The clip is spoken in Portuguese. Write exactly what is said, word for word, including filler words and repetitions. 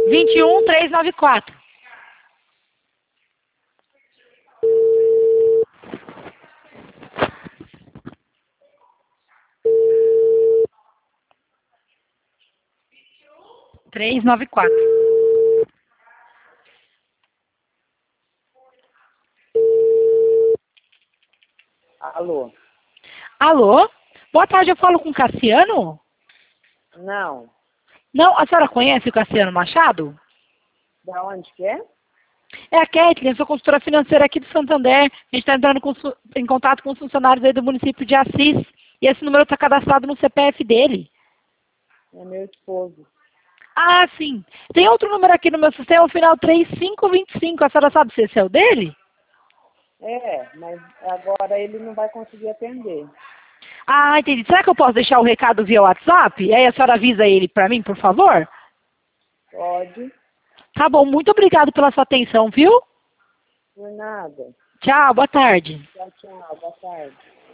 vinte e um, trezentos e noventa e quatro. trezentos e noventa e quatro. Alô? Alô? Boa tarde, eu falo com o Cassiano? Não. Não, a senhora conhece o Cassiano Machado? Da onde que é? É a Kathleen, eu sou consultora financeira aqui do Santander. A gente está entrando com su- em contato com os funcionários aí do município de Assis. E esse número está cadastrado no C P F dele. É meu esposo. Ah, sim. Tem outro número aqui no meu sistema, o final três cinco dois cinco. A senhora sabe se esse é o dele? É, mas agora ele não vai conseguir atender. Ah, entendi. Será que eu posso deixar o recado via WhatsApp? E aí a senhora avisa ele para mim, por favor? Pode? Tá bom, muito obrigado pela sua atenção, viu? Por nada. Tchau, boa tarde. Tchau, tchau. Boa tarde.